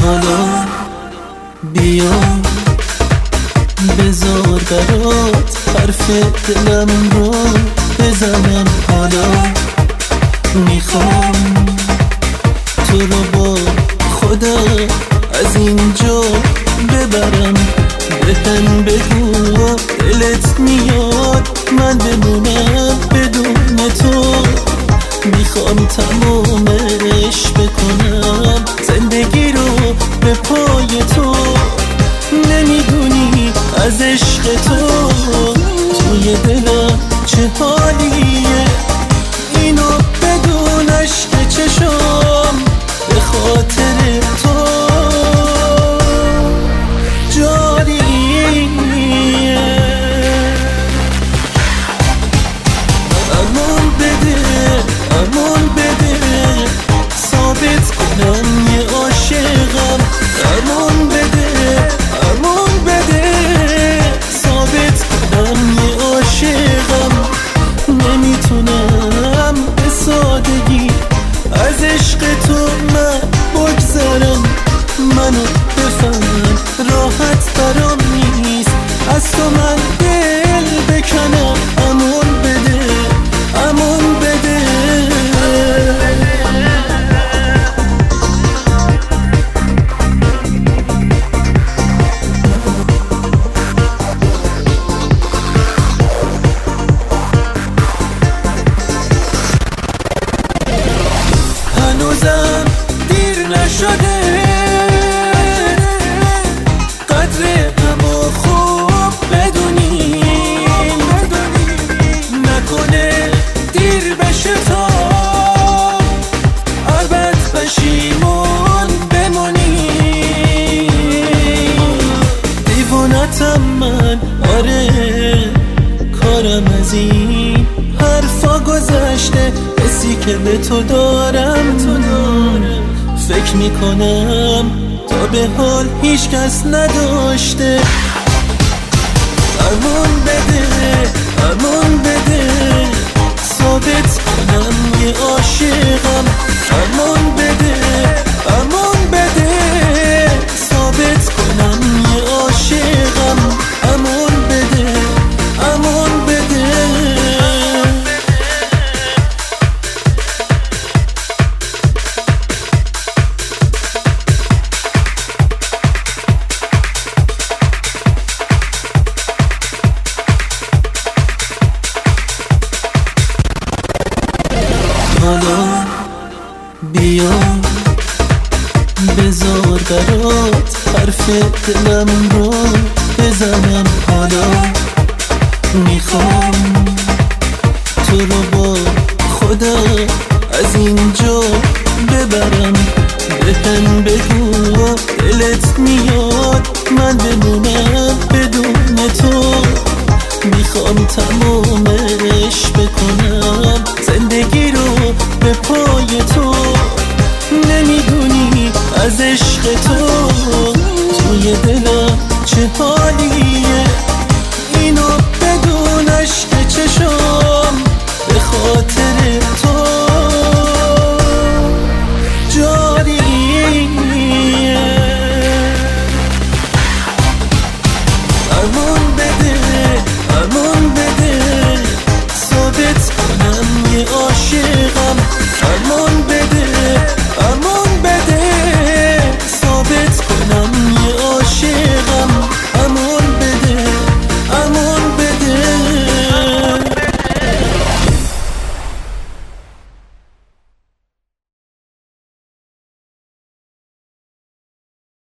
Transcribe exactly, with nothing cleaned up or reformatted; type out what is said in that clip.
حالا بیا بذار برات حرف دلم رو بزنم. حالا میخوام تو رو با خودم از اینجا ببرم. بهم بگو دلت میاد من بمونم بدون تو. میخوام تمومش بکنم زندگی رو به پای تو. نمیدونی از عشق تو توی دلم چه حالیه. اینو بدون عشق چشم به خاطر تو جاریه. امان بده امان بده ثابت کنم یه عاشقم. امان بده امان بده ثابت کنم یه عاشقم. نمیتونم به سادگی از عشق تو من بگذرم. منو بفهم راحت برام نیست از تو من دل بکنم. امان بده امان بده. هنوزم دیر نشده قدر همو خوب بدونیم. نکنه دیر بشه تا ابد پشیمون بمونیم. دیوونتم من آره کارم از این حرفا گذشته. حسی که به تو دارم تو دارم فکر میکنم تا به حال هیچ کس نداشته. امان بده امان بده ثابت کنم یه عاشقم. امان بده امان بده ثابت کنم یه عاشقم. امان بده امان بده. حالا بیا بذار برات حرف دلم رو بزنم. حالا میخوام تو رو با خودم از اینجا ببرم. بهم بگو دلت میاد من بمونم بدون تو. میخوام تمومش بکنم زندگی رو به پای تو. نمیدونی از عشق تو